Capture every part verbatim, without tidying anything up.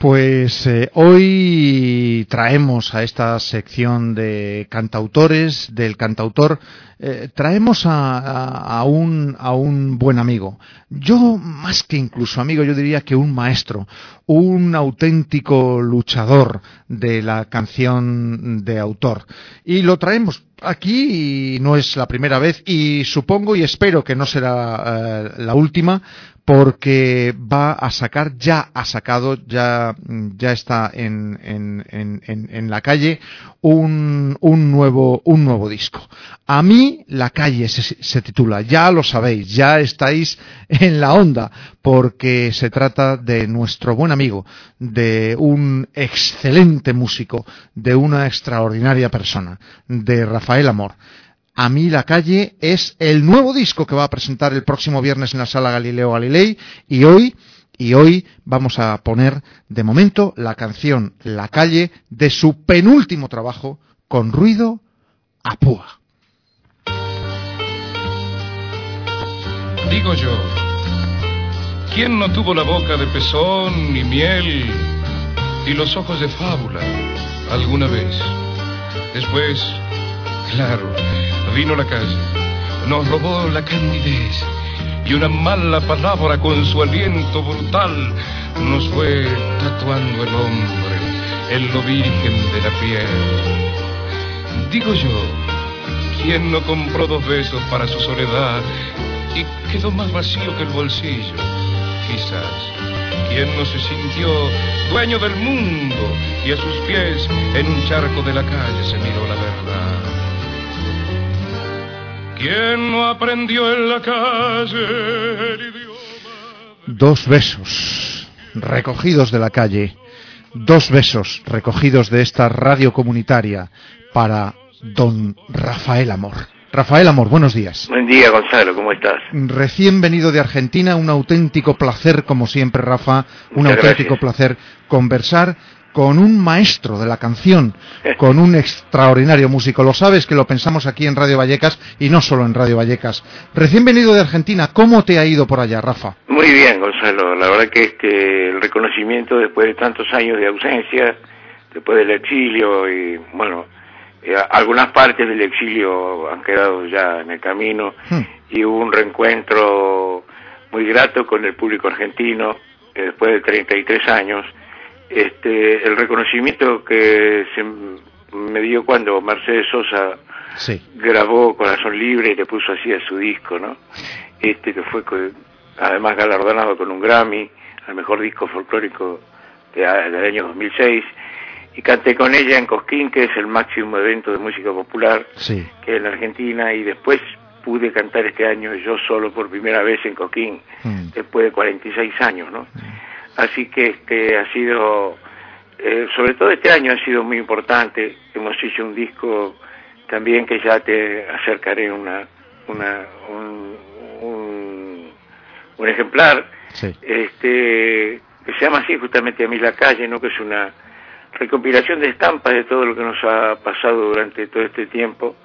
Pues eh, hoy traemos a esta sección de cantautores, del cantautor, eh, traemos a, a, a, un, a un buen amigo. Yo, más que incluso amigo, yo diría que un maestro, un auténtico luchador de la canción de autor. Y lo traemos aquí y no es la primera vez y supongo y espero que no será uh, la última, porque va a sacar, ya ha sacado, ya, ya está en, en, en, en la calle un, un nuevo, un nuevo disco. A mí La Calle se, se titula, ya lo sabéis, ya estáis en la onda, porque se trata de nuestro buen amigo, de un excelente músico, de una extraordinaria persona, de Rafael Amor. A mí La Calle es el nuevo disco que va a presentar el próximo viernes en la Sala Galileo Galilei y hoy, y hoy vamos a poner de momento la canción La Calle de su penúltimo trabajo, Con ruido a púa. Digo yo, ¿quién no tuvo la boca de pezón y miel y los ojos de fábula alguna vez? Después, claro, vino la calle, nos robó la candidez y una mala palabra con su aliento brutal nos fue tatuando el hombre en lo virgen de la piel. Digo yo, ¿quién no compró dos besos para su soledad y quedó más vacío que el bolsillo? Quizás, ¿quién no se sintió dueño del mundo y a sus pies en un charco de la calle se miró la verdad? ¿Quién no aprendió en la calle el idioma? Dos besos recogidos de la calle, dos besos recogidos de esta radio comunitaria para don Rafael Amor. Rafael Amor, buenos días. Buen día, Gonzalo, ¿cómo estás? Recién venido de Argentina, un auténtico placer, como siempre, Rafa, un Muchas auténtico gracias. placer conversar con un maestro de la canción, con un extraordinario músico. Lo sabes que lo pensamos aquí en Radio Vallecas y no solo en Radio Vallecas. Recién venido de Argentina, ¿cómo te ha ido por allá, Rafa? Muy bien, Gonzalo. La verdad que este el reconocimiento después de tantos años de ausencia, después del exilio y, bueno, eh, algunas partes del exilio han quedado ya en el camino hmm. y hubo un reencuentro muy grato con el público argentino eh, después de treinta y tres años. Este, el reconocimiento que se me dio cuando Mercedes Sosa sí. grabó Corazón Libre y le puso así a su disco, ¿no? Este que fue además galardonado con un Grammy al mejor disco folclórico de, del año dos mil seis, y canté con ella en Cosquín, que es el máximo evento de música popular sí. que hay en Argentina, y después pude cantar este año yo solo por primera vez en Cosquín, mm. después de cuarenta y seis años, ¿no? Mm. Así que este ha sido, eh, sobre todo este año ha sido muy importante. Hemos hecho un disco también que ya te acercaré una, una, un, un, un ejemplar, sí. este, que se llama así justamente A mí La Calle, ¿no? Que es una recopilación de estampas de todo lo que nos ha pasado durante todo este tiempo.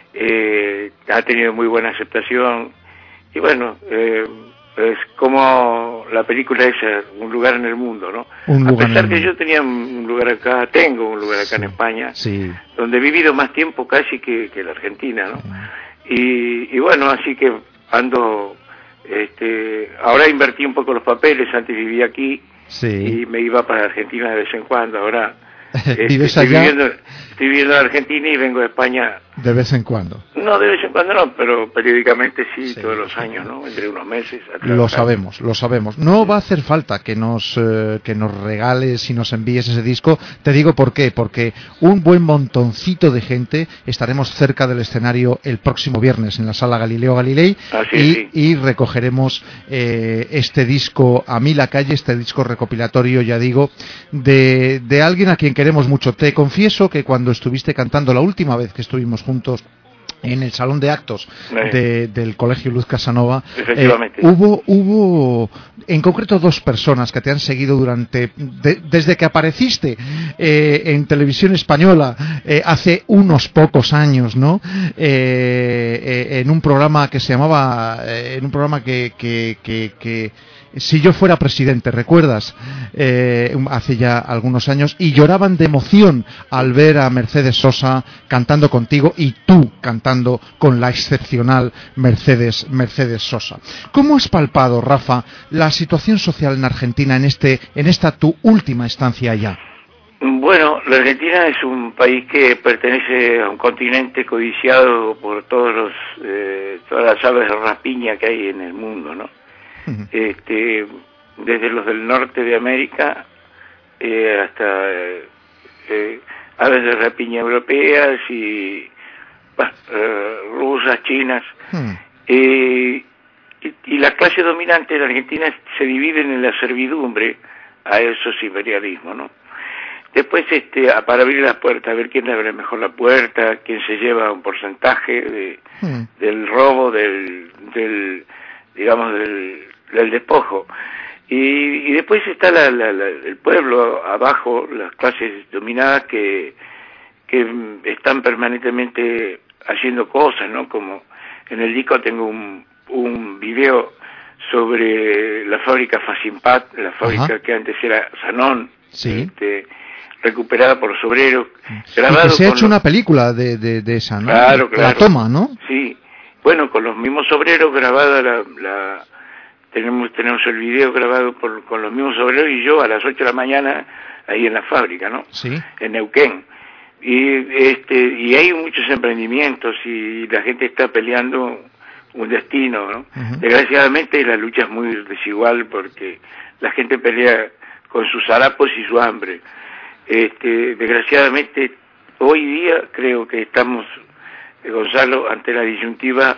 Eh, ha tenido muy buena aceptación y bueno, eh, es como la película esa, Un lugar en el mundo, ¿no? Un a lugar pesar en que el... yo tenía un lugar acá, tengo un lugar acá sí, en España, sí. donde he vivido más tiempo casi que, que la Argentina, ¿no? Sí. Y, y bueno, así que ando, este, ahora invertí un poco los papeles, antes vivía aquí sí. y me iba para Argentina de vez en cuando, ahora este, ¿vives estoy allá? Viviendo, estoy viviendo en Argentina y vengo de España. De vez en cuando. No, de vez en cuando no, pero periódicamente sí, sí todos los años, ¿no? Entre unos meses. Lo sabemos, lo sabemos. No va a hacer falta que nos eh, que nos regales y nos envíes ese disco. Te digo por qué, porque un buen montoncito de gente estaremos cerca del escenario el próximo viernes en la Sala Galileo Galilei Así y, es, sí. y recogeremos eh, este disco A mí La Calle, este disco recopilatorio, ya digo, de, de alguien a quien queremos mucho. Te confieso que cuando estuviste cantando la última vez que estuvimos juntos en el salón de actos de, del Colegio Luz Casanova, efectivamente. Eh, hubo, hubo en concreto dos personas que te han seguido durante, de, desde que apareciste eh, en televisión española eh, hace unos pocos años, ¿no? Eh, eh, en un programa que se llamaba, eh, en un programa que, que, que, que Si yo fuera presidente, ¿recuerdas? Eh, hace ya algunos años, y lloraban de emoción al ver a Mercedes Sosa cantando contigo y tú cantando con la excepcional Mercedes, Mercedes Sosa. ¿Cómo has palpado, Rafa, la situación social en Argentina en, este, en esta tu última estancia allá? Bueno, la Argentina es un país que pertenece a un continente codiciado por todos los, eh, todas las aves de rapiña que hay en el mundo, ¿no? Uh-huh. Este, desde los del norte de América eh, hasta eh, eh, aves de rapiña europeas y bah, eh, rusas, chinas. Uh-huh. eh, y, y la clase dominante de la Argentina se dividen en la servidumbre a esos imperialismos, ¿no? Después, este, para abrir las puertas, a ver quién abre mejor la puerta, quién se lleva un porcentaje de, mm. del robo, del, del digamos, del, del despojo. Y, y después está la, la, la, el pueblo abajo, las clases dominadas que, que están permanentemente haciendo cosas, ¿no? Como en el disco tengo un, un video sobre la fábrica Facimpat, la fábrica Ajá. que antes era Sanón. Sí. Este, recuperada por los obreros, grabado y que se ha hecho los... una película de, de, de esa, ¿no? Claro, claro. La toma, ¿no? Sí, bueno, con los mismos obreros grabada la... la... tenemos tenemos el video grabado por, con los mismos obreros y yo a las ocho de la mañana ahí en la fábrica, ¿no? Sí. En Neuquén. Y, este, y hay muchos emprendimientos y la gente está peleando un destino, ¿no? Uh-huh. Desgraciadamente la lucha es muy desigual porque la gente pelea con sus harapos y su hambre. Este, desgraciadamente, hoy día creo que estamos, eh, Gonzalo, ante la disyuntiva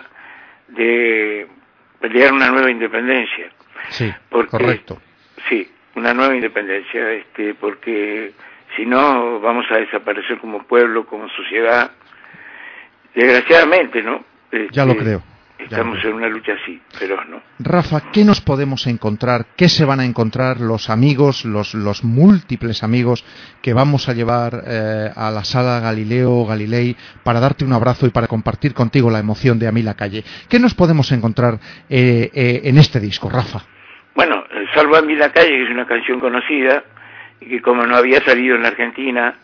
de pelear una nueva independencia. Sí, porque, correcto. Sí, una nueva independencia, este, porque si no vamos a desaparecer como pueblo, como sociedad. Desgraciadamente, ¿no? Este, ya lo creo. Estamos en una lucha así, feroz, ¿no? Rafa, ¿qué nos podemos encontrar? ¿Qué se van a encontrar los amigos, los, los múltiples amigos que vamos a llevar eh, a la sala Galileo Galilei para darte un abrazo y para compartir contigo la emoción de A mí la calle? ¿Qué nos podemos encontrar eh, eh, en este disco, Rafa? Bueno, Salvo a mí la calle, que es una canción conocida y que como no había salido en la Argentina,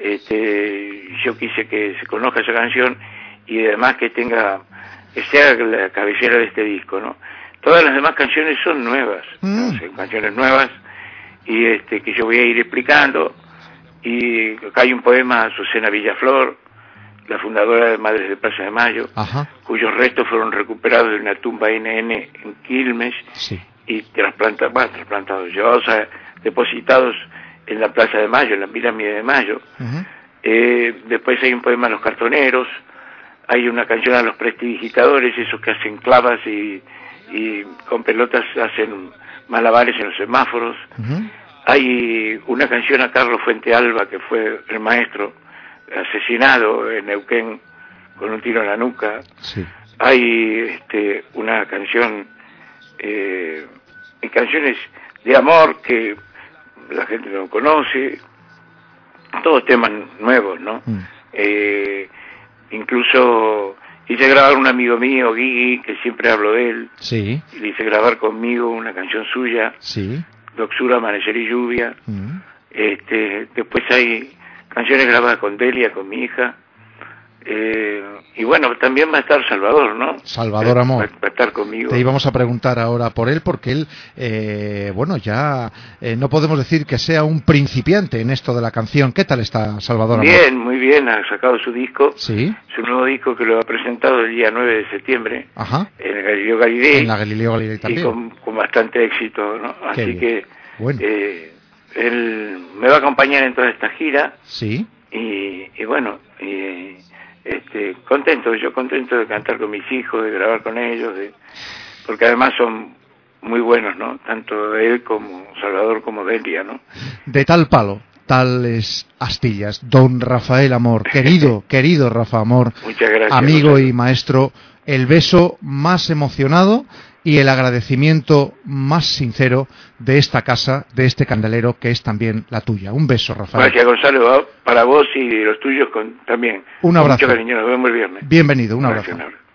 este, yo quise que se conozca esa canción y además que tenga... que sea la cabecera de este disco, ¿no? Todas las demás canciones son nuevas, mm. ¿no? Son canciones nuevas y este que yo voy a ir explicando. Y acá hay un poema a Azucena Villaflor, la fundadora de Madres de Plaza de Mayo, Ajá. cuyos restos fueron recuperados de una tumba N N en Quilmes sí. y trasplantados, bueno, trasplantados, llevados a, depositados en la Plaza de Mayo, en la pirámide de Mayo. Uh-huh. Eh, después hay un poema a los cartoneros. Hay una canción a los prestidigitadores, esos que hacen clavas y, y con pelotas hacen malabares en los semáforos. Uh-huh. Hay una canción a Carlos Fuentealba, que fue el maestro asesinado en Neuquén con un tiro en la nuca. Sí. Hay este, una canción, eh, canciones de amor que la gente no conoce, todos temas nuevos, ¿no? Uh-huh. Eh, Incluso hice grabar un amigo mío, Guigui, que siempre hablo de él. Sí. Le hice grabar conmigo una canción suya. Sí. Doxura, Amanecer y Lluvia. Mm. Este, después hay canciones grabadas con Delia, con mi hija. Eh, y bueno, también va a estar Salvador, ¿no? Salvador Amor. Va, va a estar conmigo. Te íbamos a preguntar ahora por él, porque él, eh, bueno, ya eh, no podemos decir que sea un principiante en esto de la canción. ¿Qué tal está Salvador Amor? Bien, muy bien, ha sacado su disco. Sí. Su nuevo disco que lo ha presentado el día nueve de septiembre. Ajá. En el Galileo Galilei. En la Galileo Galilei también. Y con, con bastante éxito, ¿no? Qué Así bien. que, bueno. eh, él me va a acompañar en toda esta gira. Sí. Y, y bueno, y... Este, contento, yo contento de cantar con mis hijos, de grabar con ellos, de, porque además son muy buenos, ¿no? Tanto él como Salvador como Delia, ¿no? De tal palo, tales astillas, don Rafael Amor, querido, querido Rafa Amor, muchas gracias, amigo Rosario. Y maestro, el beso más emocionado y el agradecimiento más sincero de esta casa, de este candelero que es también la tuya. Un beso, Rafael. Gracias, Gonzalo, para vos y los tuyos con, también. Un abrazo. Mucho cariño, nos vemos el viernes. Bienvenido, un abrazo. Gracias, un abrazo.